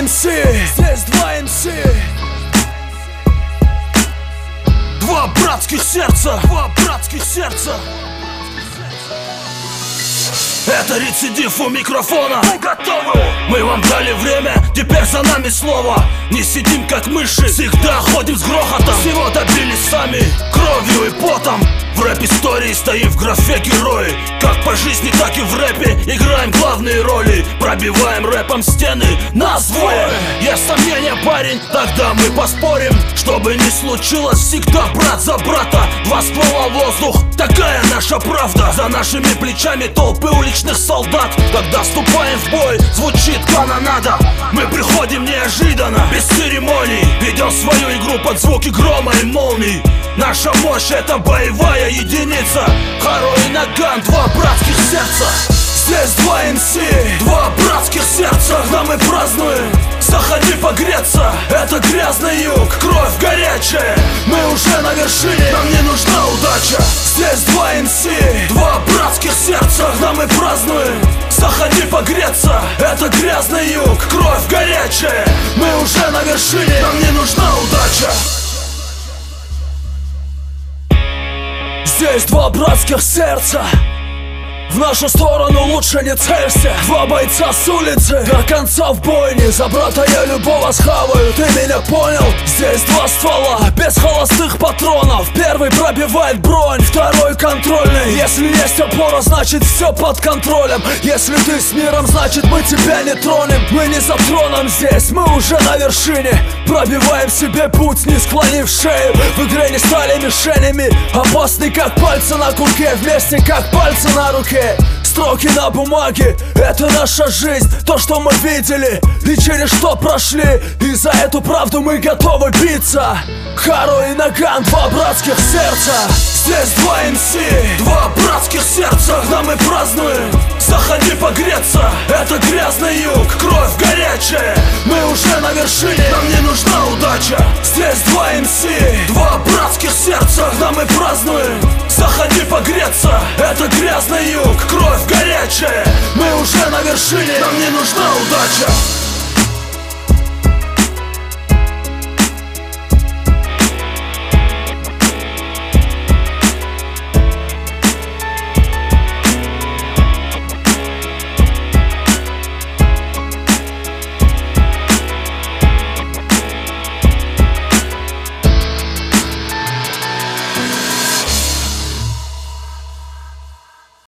МС, здесь два МС. Два братских сердца, два братских сердца. Это рецидив у микрофона. Мы готовы, мы вам дали время, теперь за нами слово. Не сидим как мыши, всегда ходим с грохотом. Всего добились сами, кровью и потом. В рэп-истории стоим в графе герои. Как по жизни, так и в рэпе играем главные роли. Пробиваем рэпом стены, нас двое. Есть сомнения, парень, тогда мы поспорим. Что бы ни случилось, всегда брат за брата. Два ствола в воздух, такая наша правда. За нашими плечами толпы уличных солдат. Когда вступаем в бой, звучит канонада. Мы приходим неожиданно, без церемоний. Ведем свою игру под звуки грома и молний. Наша мощь — это боевая единица. Харо и Наган — два братских сердца. Здесь два МС, два братских сердца. Когда мы празднуем, заходи погреться. Это грязный юг, кровь горячая. Мы уже на вершине, нам не нужна удача. Здесь два МС, два братских сердца. Когда мы празднуем, заходи погреться. Это грязный юг, кровь горячая. Мы уже на вершине, нам не нужна удача. Здесь два братских сердца. В нашу сторону лучше не целься. Два бойца с улицы, до конца в бойне. За брата я любого схаваю, ты меня понял? Здесь два ствола, без холостых патронов. Первый пробивает бронь, второй контрольный. Если есть опора, значит все под контролем. Если ты с миром, значит мы тебя не тронем. Мы не за троном здесь, мы уже на вершине. Пробиваем себе путь, не склонив шею. В игре не стали мишенями, опасны как пальцы на курке, вместе как пальцы на руке. Строки на бумаге — это наша жизнь, то, что мы видели и через что прошли. И за эту правду мы готовы биться. Харо и Наган — два братских сердца. Здесь два МС, два братских сердца. Когда мы празднуем, заходи погреться. Это грязный юг, кровь горячая. Мы уже на вершине, нам не нужна удача. Здесь два МС, два братских сердца. Когда мы празднуем, заходи погреться. Это грязный юг, кровь горячая. Мы уже на вершине, нам не нужна удача.